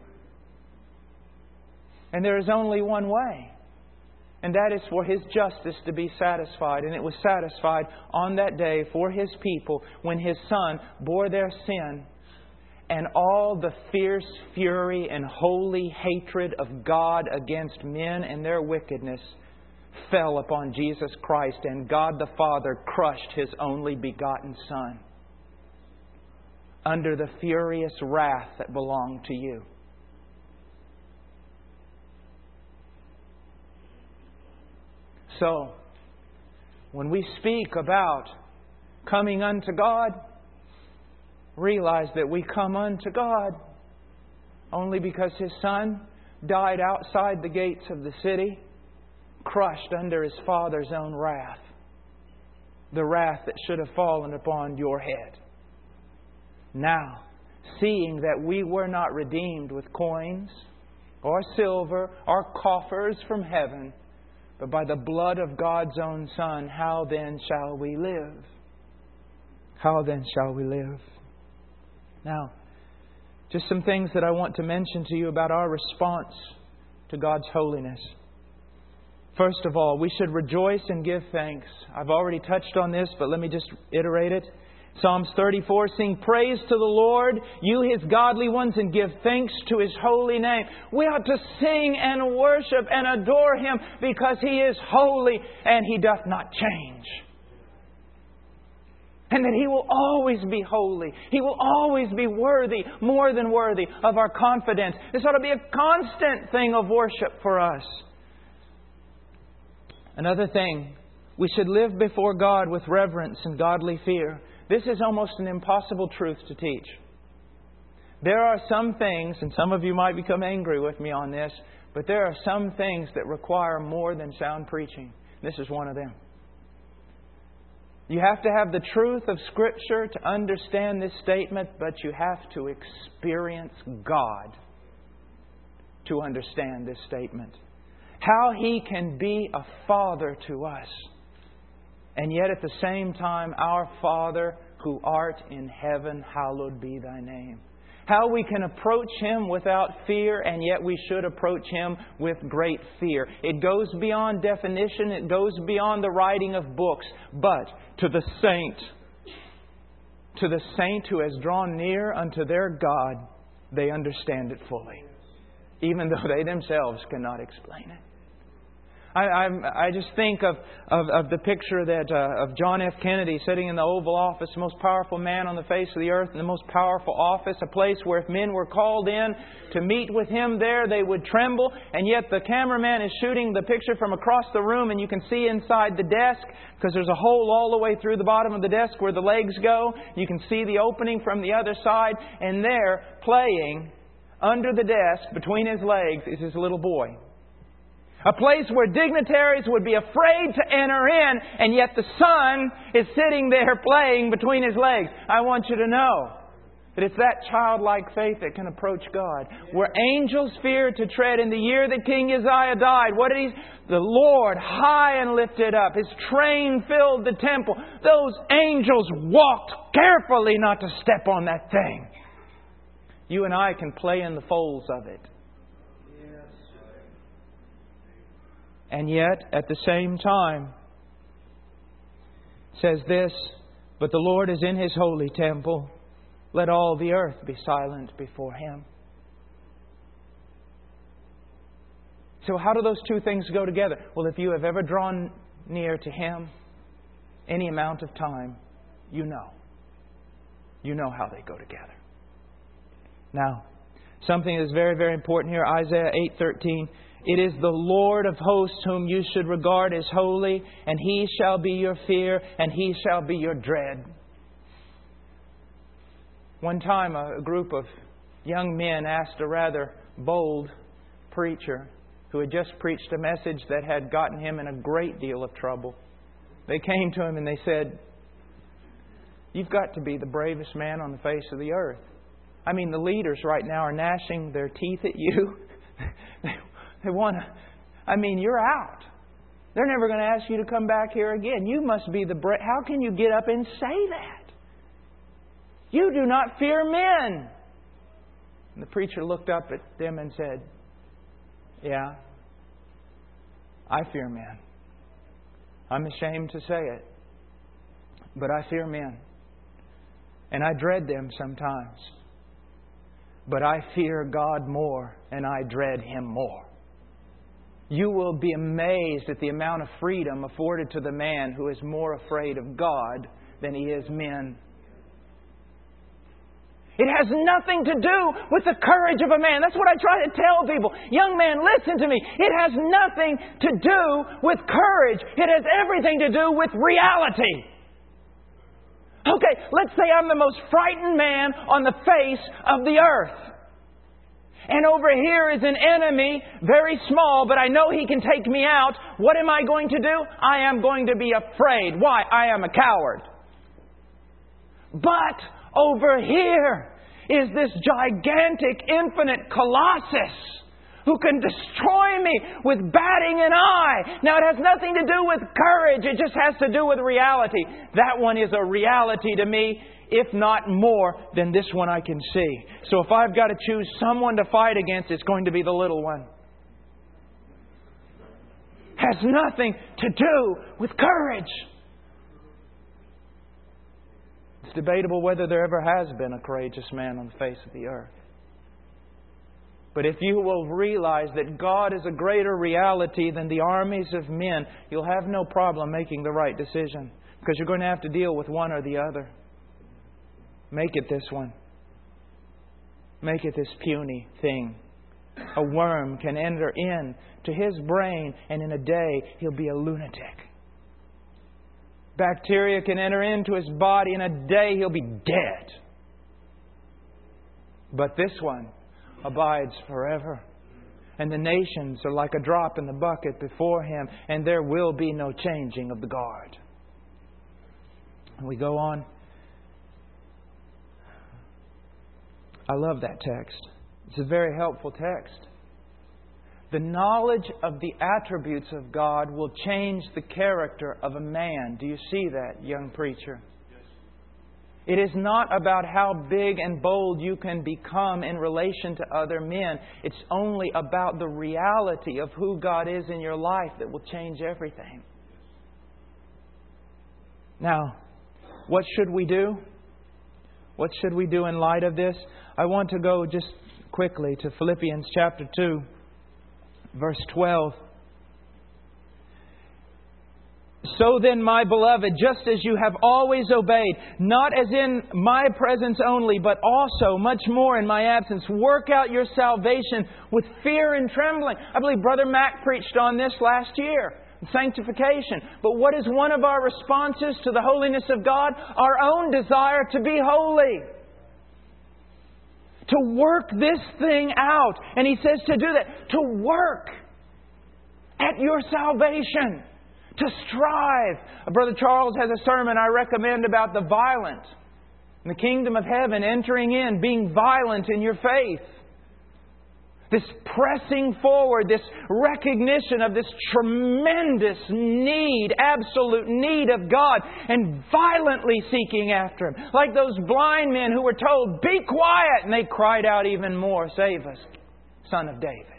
Speaker 1: And there is only one way. And that is for His justice to be satisfied. And it was satisfied on that day for His people when His Son bore their sin. And all the fierce fury and holy hatred of God against men and their wickedness fell upon Jesus Christ. And God the Father crushed His only begotten Son under the furious wrath that belonged to you. So, when we speak about coming unto God, realize that we come unto God only because His Son died outside the gates of the city, crushed under His Father's own wrath, the wrath that should have fallen upon your head. Now, seeing that we were not redeemed with coins or silver or coffers from heaven, but by the blood of God's own Son, how then shall we live? How then shall we live? Now, just some things that I want to mention to you about our response to God's holiness. First of all, we should rejoice and give thanks. I've already touched on this, but let me just iterate it. Psalms 34, sing praise to the Lord, you His godly ones, and give thanks to His holy name. We ought to sing and worship and adore Him because He is holy and He doth not change. And that He will always be holy. He will always be worthy, more than worthy, of our confidence. This ought to be a constant thing of worship for us. Another thing, we should live before God with reverence and godly fear. This is almost an impossible truth to teach. There are some things, and some of you might become angry with me on this, but there are some things that require more than sound preaching. This is one of them. You have to have the truth of Scripture to understand this statement, but you have to experience God to understand this statement. How He can be a Father to us, and yet at the same time, our Father who art in heaven, hallowed be Thy name. How we can approach Him without fear, and yet we should approach Him with great fear. It goes beyond definition. It goes beyond the writing of books. But to the saint who has drawn near unto their God, they understand it fully, even though they themselves cannot explain it. I just think of the picture that of John F. Kennedy sitting in the Oval Office, the most powerful man on the face of the earth, in the most powerful office, a place where if men were called in to meet with him there, they would tremble. And yet the cameraman is shooting the picture from across the room, and you can see inside the desk, because there's a hole all the way through the bottom of the desk where the legs go. You can see the opening from the other side, and there, playing under the desk between his legs, is his little boy. A place where dignitaries would be afraid to enter in, and yet the Son is sitting there playing between His legs. I want you to know that it's that childlike faith that can approach God. Where angels feared to tread in the year that King Uzziah died. What did He? The Lord high and lifted up. His train filled the temple. Those angels walked carefully not to step on that thing. You and I can play in the folds of it. And yet, at the same time, it says this, but the Lord is in His holy temple. Let all the earth be silent before Him. So how do those two things go together? Well, if you have ever drawn near to Him any amount of time, you know. You know how they go together. Now, something that is very, very important here, Isaiah 8:13. It is the Lord of hosts whom you should regard as holy, and He shall be your fear, and He shall be your dread. One time a group of young men asked a rather bold preacher who had just preached a message that had gotten him in a great deal of trouble. They came to him and they said, "You've got to be the bravest man on the face of the earth. I mean, the leaders right now are gnashing their teeth at you. They want to... I mean, you're out. They're never going to ask you to come back here again. You must be the... How can you get up and say that? You do not fear men." And the preacher looked up at them and said, "Yeah, I fear men. I'm ashamed to say it, but I fear men. And I dread them sometimes. But I fear God more, and I dread Him more." You will be amazed at the amount of freedom afforded to the man who is more afraid of God than he is men. It has nothing to do with the courage of a man. That's what I try to tell people. Young man, listen to me. It has nothing to do with courage. It has everything to do with reality. Okay, let's say I'm the most frightened man on the face of the earth. And over here is an enemy, very small, but I know he can take me out. What am I going to do? I am going to be afraid. Why? I am a coward. But over here is this gigantic, infinite colossus who can destroy me with batting an eye. Now, it has nothing to do with courage. It just has to do with reality. That one is a reality to me, if not more than this one I can see. So if I've got to choose someone to fight against, it's going to be the little one. Has nothing to do with courage. It's debatable whether there ever has been a courageous man on the face of the earth. But if you will realize that God is a greater reality than the armies of men, you'll have no problem making the right decision. Because you're going to have to deal with one or the other. Make it this one. Make it this puny thing. A worm can enter in to his brain, and in a day he'll be a lunatic. Bacteria can enter into his body, in a day he'll be dead. But this one abides forever. And the nations are like a drop in the bucket before Him, and there will be no changing of the guard. And we go on. I love that text. It's a very helpful text. The knowledge of the attributes of God will change the character of a man. Do you see that, young preacher? Yes. It is not about how big and bold you can become in relation to other men. It's only about the reality of who God is in your life that will change everything. Now, what should we do? What should we do in light of this? I want to go just quickly to Philippians chapter 2, verse 12. So then, my beloved, just as you have always obeyed, not as in my presence only, but also much more in my absence, work out your salvation with fear and trembling. I believe Brother Mac preached on this last year. Sanctification. But what is one of our responses to the holiness of God? Our own desire to be holy. To work this thing out. And He says to do that. To work at your salvation. To strive. Brother Charles has a sermon I recommend about the violent. In the kingdom of heaven, entering in, being violent in your faith. This pressing forward, this recognition of this tremendous need, absolute need of God, and violently seeking after Him. Like those blind men who were told, be quiet, and they cried out even more, save us, Son of David.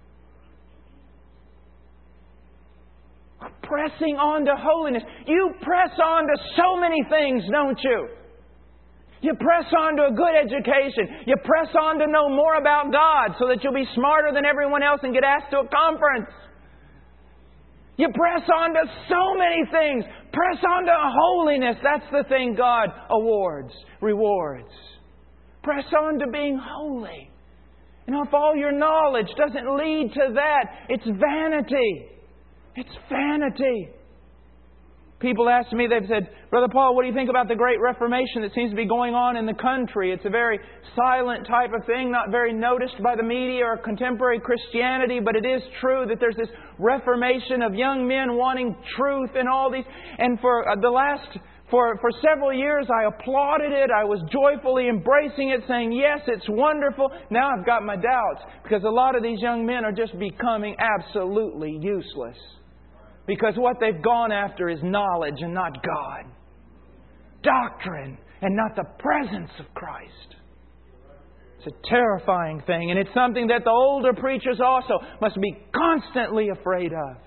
Speaker 1: Pressing on to holiness. You press on to so many things, don't you? You press on to a good education. You press on to know more about God so that you'll be smarter than everyone else and get asked to a conference. You press on to so many things. Press on to holiness. That's the thing God rewards. Press on to being holy. And if all your knowledge doesn't lead to that, it's vanity. It's vanity. People ask me, they've said, Brother Paul, what do you think about the Great Reformation that seems to be going on in the country? It's a very silent type of thing, not very noticed by the media or contemporary Christianity, but it is true that there's this reformation of young men wanting truth and all these. And for several years I applauded it. I was joyfully embracing it, saying, yes, it's wonderful. Now I've got my doubts because a lot of these young men are just becoming absolutely useless. Because what they've gone after is knowledge and not God. Doctrine and not the presence of Christ. It's a terrifying thing. And it's something that the older preachers also must be constantly afraid of.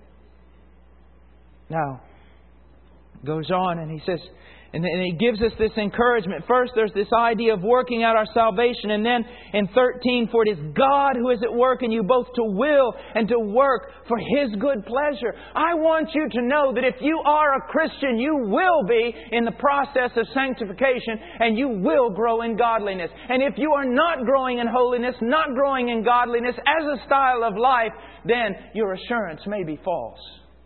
Speaker 1: Now, goes on and he says, and he gives us this encouragement. First, there's this idea of working out our salvation. And then in 13, for it is God who is at work in you both to will and to work for His good pleasure. I want you to know that if you are a Christian, you will be in the process of sanctification and you will grow in godliness. And if you are not growing in holiness, not growing in godliness as a style of life, then your assurance may be false.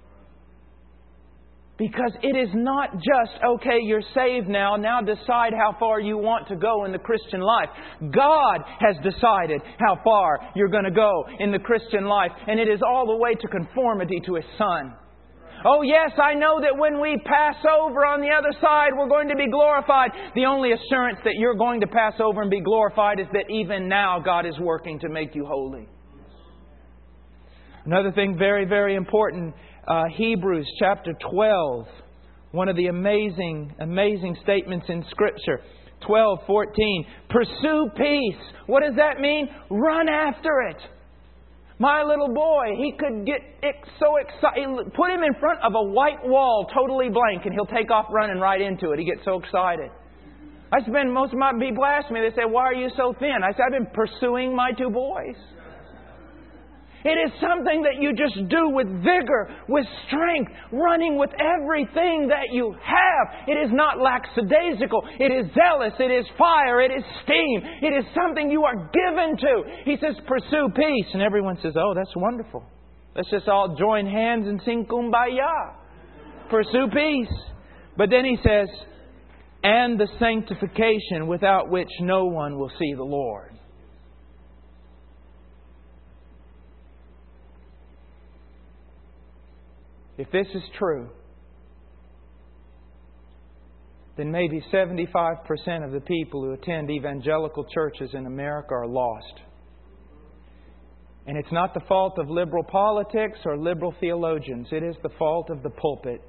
Speaker 1: Because it is not just, okay, you're saved now decide how far you want to go in the Christian life. God has decided how far you're going to go in the Christian life. And it is all the way to conformity to His Son. Oh yes, I know that when we pass over on the other side, we're going to be glorified. The only assurance that you're going to pass over and be glorified is that even now God is working to make you holy. Another thing very, very important, Hebrews chapter 12. One of the amazing, amazing statements in Scripture. 12:14. Pursue peace. What does that mean? Run after it. My little boy, he could get so excited. Put him in front of a white wall, totally blank, and he'll take off running right into it. He gets so excited. I spend most of my people ask me, they say, "Why are you so thin?" I say, "I've been pursuing my two boys." It is something that you just do with vigor, with strength, running with everything that you have. It is not lackadaisical. It is zealous. It is fire. It is steam. It is something you are given to. He says, pursue peace. And everyone says, "Oh, that's wonderful. Let's just all join hands and sing Kumbaya." Pursue peace. But then he says, and the sanctification without which no one will see the Lord. If this is true, then maybe 75% of the people who attend evangelical churches in America are lost. And it's not the fault of liberal politics or liberal theologians. It is the fault of the pulpit.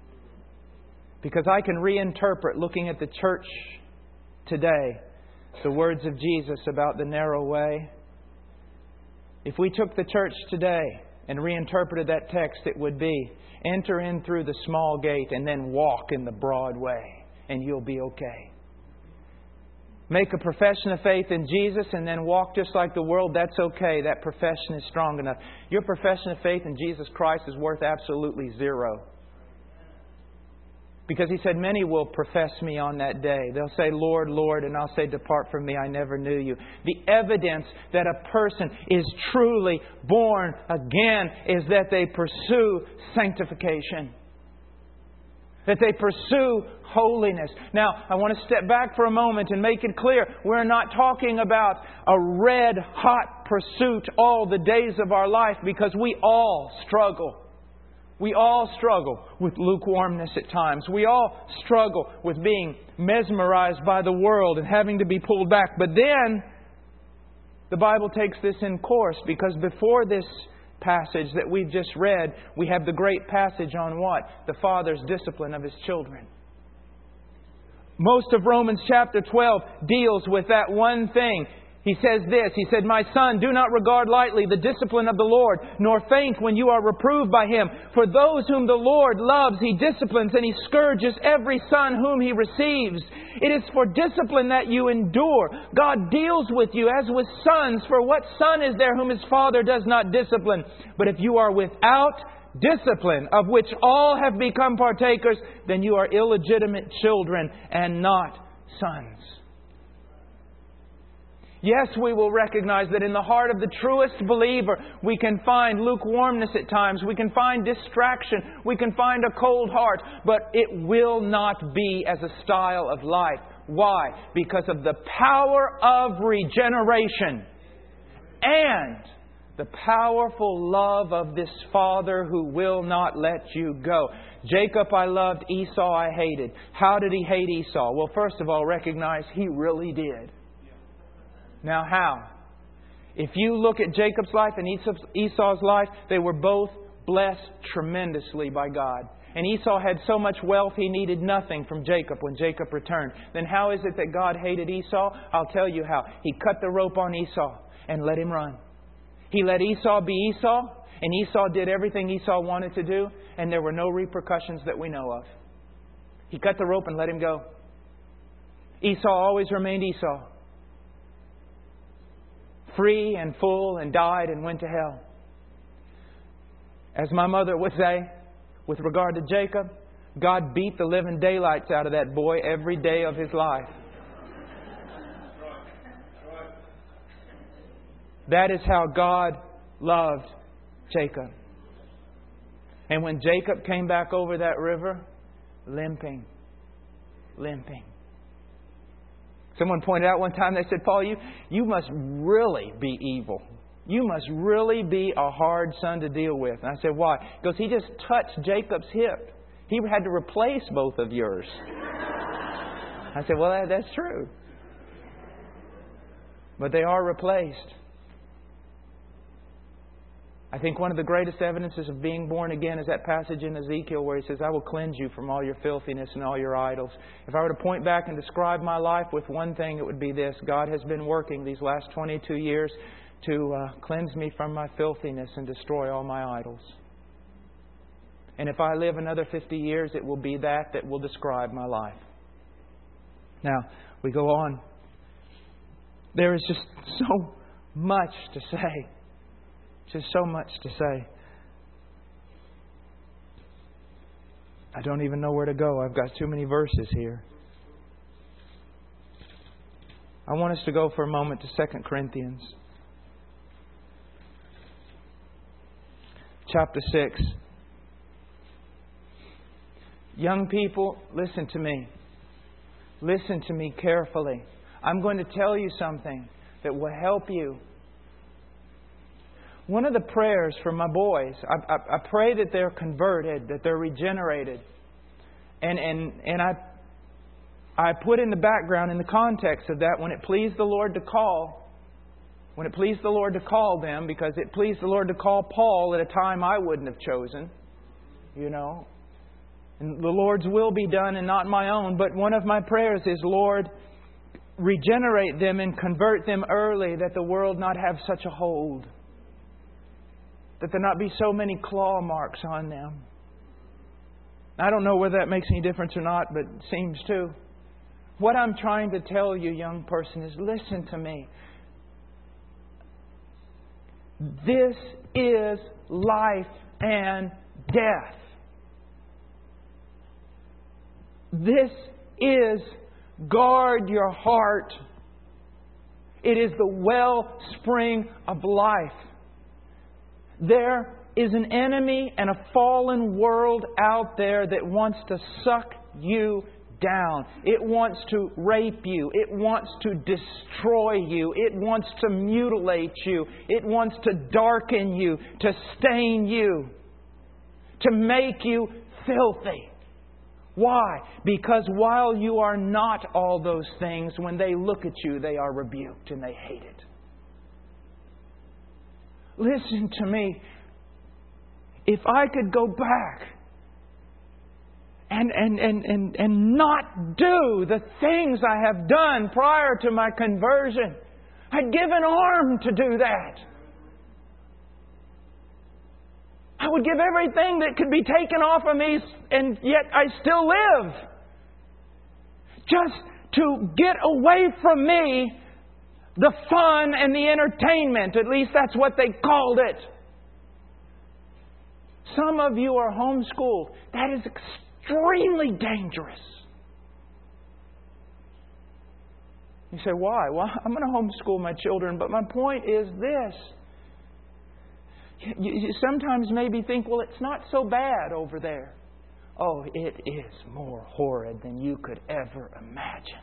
Speaker 1: Because I can reinterpret, looking at the church today, the words of Jesus about the narrow way. If we took the church today and reinterpreted that text, it would be, enter in through the small gate and then walk in the broad way, and you'll be okay. Make a profession of faith in Jesus and then walk just like the world, that's okay. That profession is strong enough. Your profession of faith in Jesus Christ is worth absolutely zero. Because He said, many will profess Me on that day. They'll say, Lord, Lord, and I'll say, depart from Me, I never knew you. The evidence that a person is truly born again is that they pursue sanctification. That they pursue holiness. Now, I want to step back for a moment and make it clear. We're not talking about a red-hot pursuit all the days of our life, because we all struggle. We all struggle with lukewarmness at times. We all struggle with being mesmerized by the world and having to be pulled back. But then, the Bible takes this in course, because before this passage that we've just read, we have the great passage on what? The Father's discipline of His children. Most of Romans chapter 12 deals with that one thing. He says this, He said, My son, do not regard lightly the discipline of the Lord, nor faint when you are reproved by Him. For those whom the Lord loves, He disciplines, and He scourges every son whom He receives. It is for discipline that you endure. God deals with you as with sons. For what son is there whom his father does not discipline? But if you are without discipline, of which all have become partakers, then you are illegitimate children and not sons. Yes, we will recognize that in the heart of the truest believer, we can find lukewarmness at times. We can find distraction. We can find a cold heart. But it will not be as a style of life. Why? Because of the power of regeneration and the powerful love of this Father who will not let you go. Jacob I loved, Esau I hated. How did he hate Esau? Well, first of all, recognize he really did. Now how? If you look at Jacob's life and Esau's life, they were both blessed tremendously by God. And Esau had so much wealth he needed nothing from Jacob when Jacob returned. Then how is it that God hated Esau? I'll tell you how. He cut the rope on Esau and let him run. He let Esau be Esau, and Esau did everything Esau wanted to do, and there were no repercussions that we know of. He cut the rope and let him go. Esau always remained Esau. Free and full, and died and went to hell. As my mother would say, with regard to Jacob, God beat the living daylights out of that boy every day of his life. That is how God loved Jacob. And when Jacob came back over that river, limping. Someone pointed out one time, they said, Paul, you must really be evil. You must really be a hard son to deal with. And I said, why? Because he just touched Jacob's hip. He had to replace both of yours. I said, well, that's true. But they are replaced. I think one of the greatest evidences of being born again is that passage in Ezekiel where He says, I will cleanse you from all your filthiness and all your idols. If I were to point back and describe my life with one thing, it would be this. God has been working these last 22 years to cleanse me from my filthiness and destroy all my idols. And if I live another 50 years, it will be that will describe my life. Now, we go on. There is just so much to say. Just so much to say. I don't even know where to go. I've got too many verses here. I want us to go for a moment to 2 Corinthians. Chapter 6. Young people, listen to me. Listen to me carefully. I'm going to tell you something that will help you. One of the prayers for my boys, I pray that they're converted, that they're regenerated. And I put in the background, in the context of that, when it pleased the Lord to call them, because it pleased the Lord to call Paul at a time I wouldn't have chosen, you know. And the Lord's will be done and not my own. But one of my prayers is, Lord, regenerate them and convert them early, that the world not have such a hold. That there not be so many claw marks on them. I don't know whether that makes any difference or not, but it seems to. What I'm trying to tell you, young person, is listen to me. This is life and death. This is guard your heart. It is the wellspring of life. There is an enemy and a fallen world out there that wants to suck you down. It wants to rape you. It wants to destroy you. It wants to mutilate you. It wants to darken you, to stain you, to make you filthy. Why? Because while you are not all those things, when they look at you, they are rebuked and they hate it. Listen to me. If I could go back and not do the things I have done prior to my conversion, I'd give an arm to do that. I would give everything that could be taken off of me, and yet I still live. Just to get away from me the fun and the entertainment. At least that's what they called it. Some of you are homeschooled. That is extremely dangerous. You say, why? Well, I'm going to homeschool my children, but my point is this. You sometimes maybe think, well, it's not so bad over there. Oh, it is more horrid than you could ever imagine.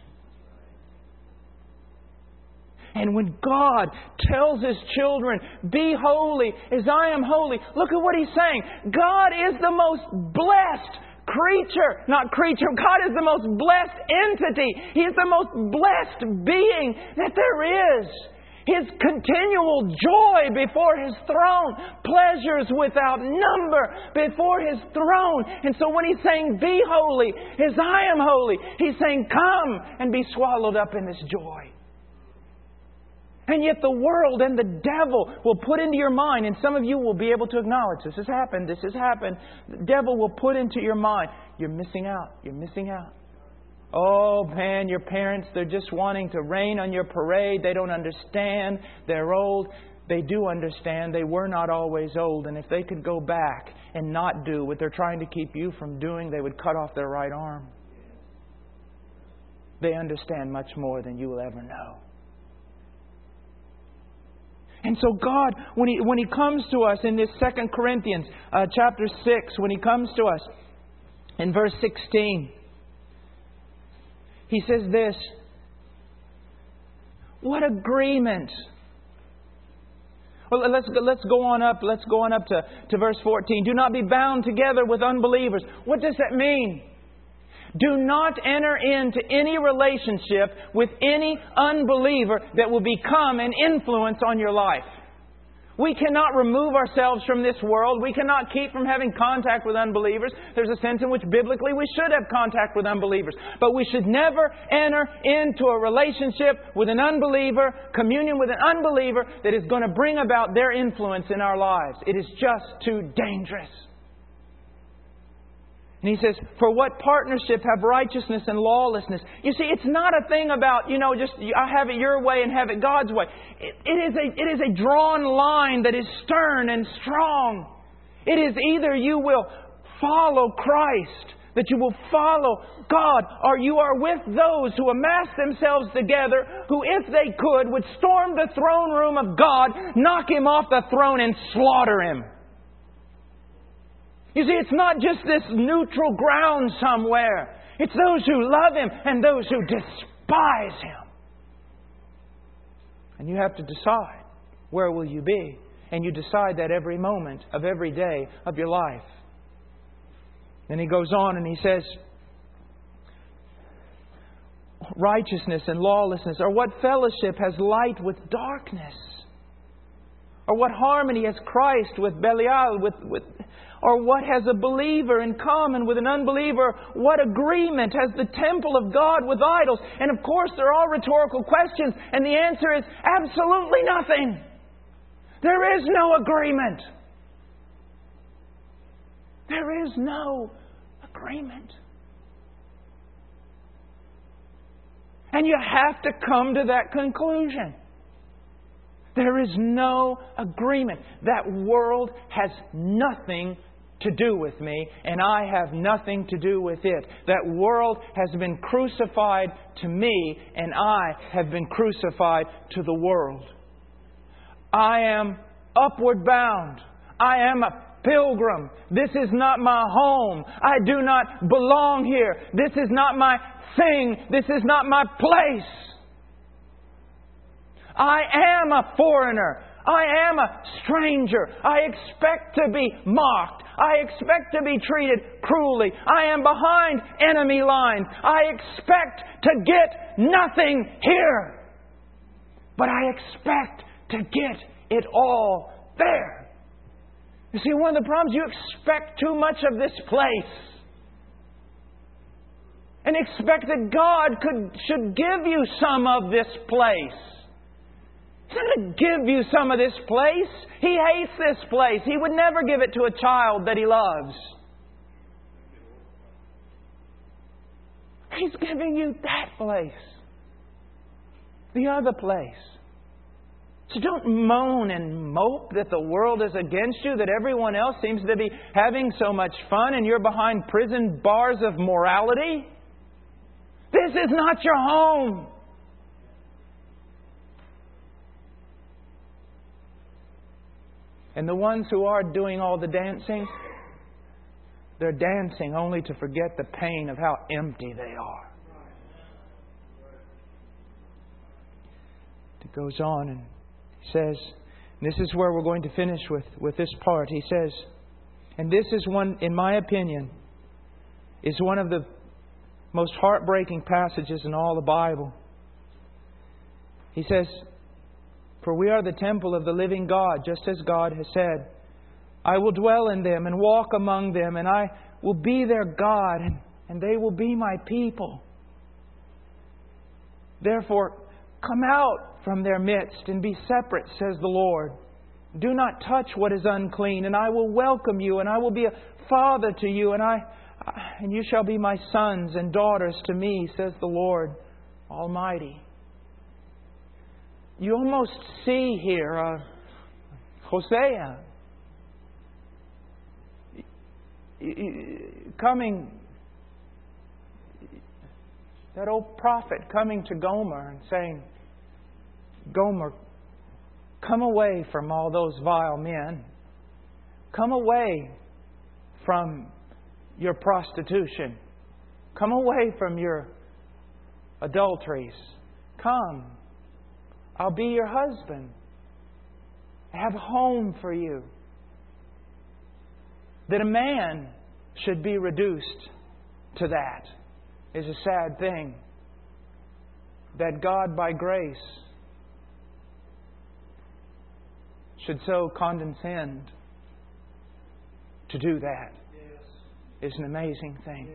Speaker 1: And when God tells His children, be holy as I am holy, look at what He's saying. God is the most blessed creature. Not creature. God is the most blessed entity. He is the most blessed being that there is. His continual joy before His throne. Pleasures without number before His throne. And so when He's saying, be holy as I am holy, He's saying, come and be swallowed up in this joy. And yet the world and the devil will put into your mind, and some of you will be able to acknowledge, this has happened. The devil will put into your mind, you're missing out. You're missing out. Oh man, your parents, they're just wanting to rain on your parade. They don't understand. They're old. They do understand. They were not always old. And if they could go back and not do what they're trying to keep you from doing, they would cut off their right arm. They understand much more than you will ever know. And so God, when He comes to us in this 2 Corinthians chapter 6, when He comes to us in verse 16, He says this, what agreement. Well, let's go on up to verse 14. Do not be bound together with unbelievers. What does that mean? Do not enter into any relationship with any unbeliever that will become an influence on your life. We cannot remove ourselves from this world. We cannot keep from having contact with unbelievers. There's a sense in which biblically we should have contact with unbelievers. But we should never enter into a relationship with an unbeliever, communion with an unbeliever that is going to bring about their influence in our lives. It is just too dangerous. And he says, for what partnership have righteousness and lawlessness? You see, it's not a thing about, just I have it your way and have it God's way. It is a drawn line that is stern and strong. It is either you will follow Christ, that you will follow God, or you are with those who amass themselves together, who, if they could, would storm the throne room of God, knock Him off the throne and slaughter Him. You see, it's not just this neutral ground somewhere. It's those who love Him and those who despise Him. And you have to decide, where will you be? And you decide that every moment of every day of your life. Then he goes on and he says, righteousness and lawlessness, or what fellowship has light with darkness? Or what harmony has Christ with Belial, or what has a believer in common with an unbeliever? What agreement has the temple of God with idols? And of course, they're all rhetorical questions. And the answer is absolutely nothing. There is no agreement. There is no agreement. And you have to come to that conclusion. There is no agreement. That world has nothing to do with me, and I have nothing to do with it. That world has been crucified to me, and I have been crucified to the world. I am upward bound. I am a pilgrim. This is not my home. I do not belong here. This is not my thing. This is not my place. I am a foreigner. I am a stranger. I expect to be mocked. I expect to be treated cruelly. I am behind enemy lines. I expect to get nothing here. But I expect to get it all there. You see, one of the problems, you expect too much of this place. And expect that God should give you some of this place. He's not going to give you some of this place. He hates this place. He would never give it to a child that He loves. He's giving you that place. The other place. So don't moan and mope that the world is against you, that everyone else seems to be having so much fun and you're behind prison bars of morality. This is not your home. And the ones who are doing all the dancing, they're dancing only to forget the pain of how empty they are. It goes on and he says, and this is where we're going to finish with this part. He says, and this is one, in my opinion, is one of the most heartbreaking passages in all the Bible. He says, for we are the temple of the living God, just as God has said, I will dwell in them and walk among them, and I will be their God, and they will be my people. Therefore, come out from their midst and be separate, says the Lord. Do not touch what is unclean, and I will welcome you, and I will be a father to you, and you shall be my sons and daughters to me, says the Lord Almighty. You almost see here Hosea coming, that old prophet coming to Gomer and saying, Gomer, come away from all those vile men. Come away from your prostitution. Come away from your adulteries. Come. I'll be your husband. I have a home for you. That a man should be reduced to that is a sad thing. That God, by grace, should so condescend to do that is an amazing thing.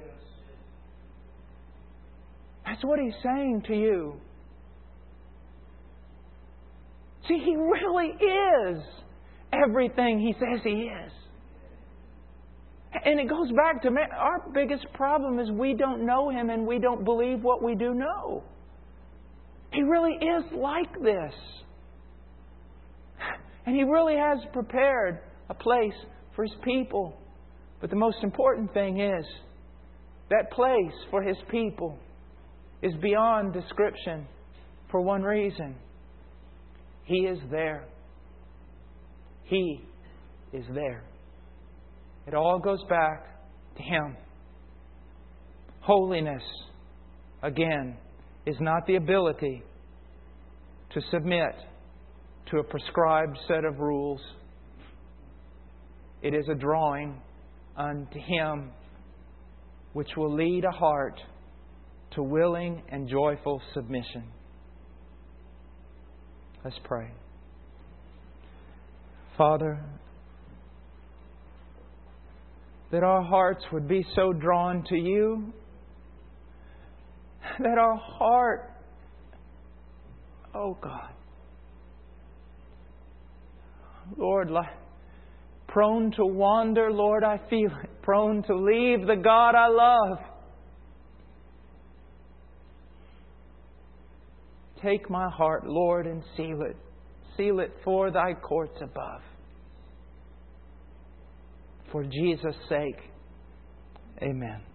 Speaker 1: That's what He's saying to you. See, He really is everything He says He is. And it goes back to, our biggest problem is we don't know Him and we don't believe what we do know. He really is like this. And He really has prepared a place for His people. But the most important thing is, that place for His people is beyond description for one reason. He is there. He is there. It all goes back to Him. Holiness, again, is not the ability to submit to a prescribed set of rules. It is a drawing unto Him which will lead a heart to willing and joyful submission. Let's pray. Father, that our hearts would be so drawn to You, that our heart, oh God, Lord, prone to wander, Lord, I feel it. Prone to leave the God I love. Take my heart, Lord, and seal it. Seal it for Thy courts above. For Jesus' sake, amen.